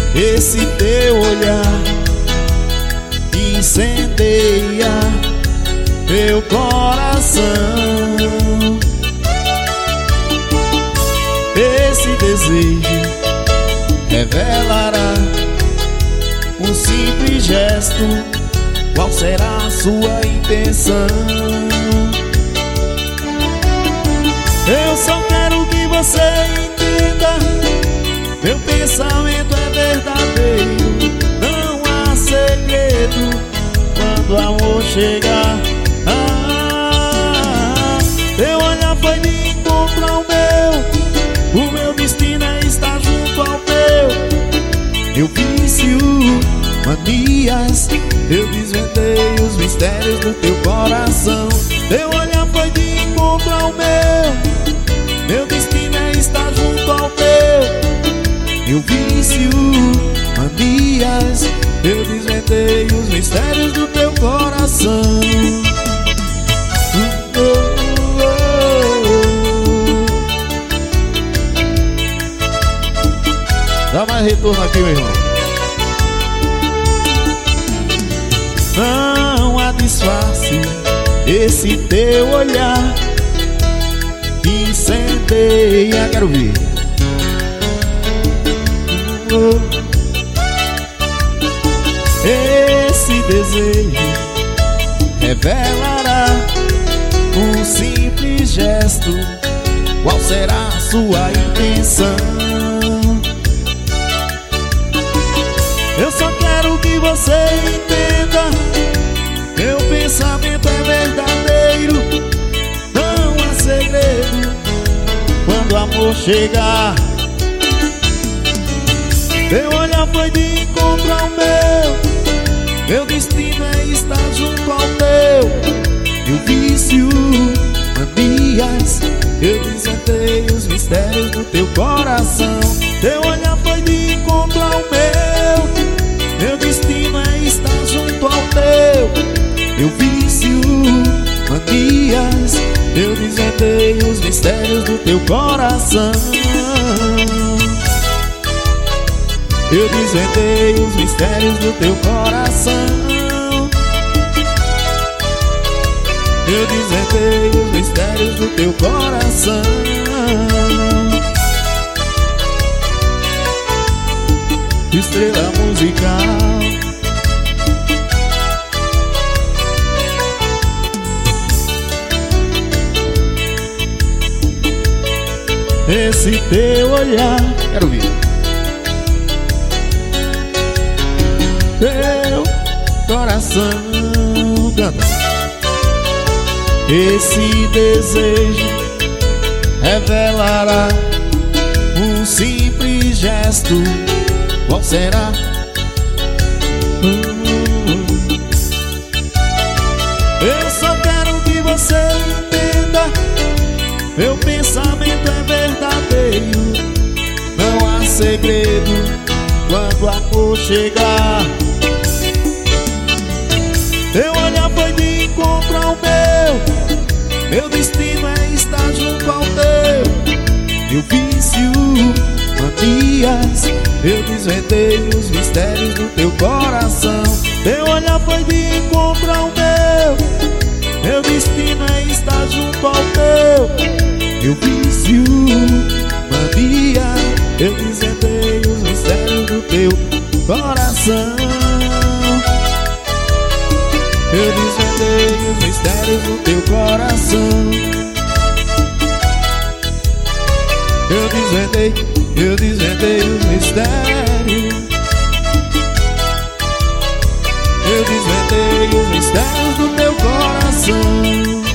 esse teu olhar incendeia meu coração. Esse desejo revelará um simples gesto. Qual será a sua intenção? Eu só quero que você entenda, meu pensamento é verdadeiro. Não há segredo quando o amor chegar. Teu olhar foi de encontro ao meu, o meu destino é estar junto ao teu. Meu vício, manias, eu desvendei os mistérios do teu coração. Teu olhar foi de encontro ao meu destino é estar junto ao teu. Meu vício, manias, eu desvendei os mistérios do teu coração. Dá mais retorno aqui, meu irmão. Não há disfarce, esse teu olhar incendeia. Quero ver. Esse desejo revelará um simples gesto. Qual será a sua intenção? Eu só quero que você entenda, meu pensamento é verdadeiro. Não há segredo quando o amor chegar. Teu olhar foi de encontro ao meu destino é estar junto ao teu. Meu vício, manias, eu desvendei os mistérios do teu coração. Teu olhar foi de encontro ao meu destino é estar junto ao teu. Meu vício, manias, eu desvendei os mistérios do teu coração. Eu desvendei os mistérios do teu coração. Eu desvendei os mistérios do teu coração. Estrela musical. Esse teu olhar, quero ver. Teu coração canta. Esse desejo revelará um simples gesto. Qual será? Eu só quero que você entenda, meu pensamento é verdadeiro. Não há segredo quando o amor chegar. Teu olhar foi de encontro ao meu destino é estar junto ao teu. Meu vício, manias, eu desvendei os mistérios do teu coração. Teu olhar foi de encontro ao meu destino é estar junto ao teu. Meu vício, mania, eu desvendei os mistérios do teu coração. Eu desvendei os mistérios do teu coração. Eu desvendei os mistérios. Eu desvendei os mistérios do teu coração.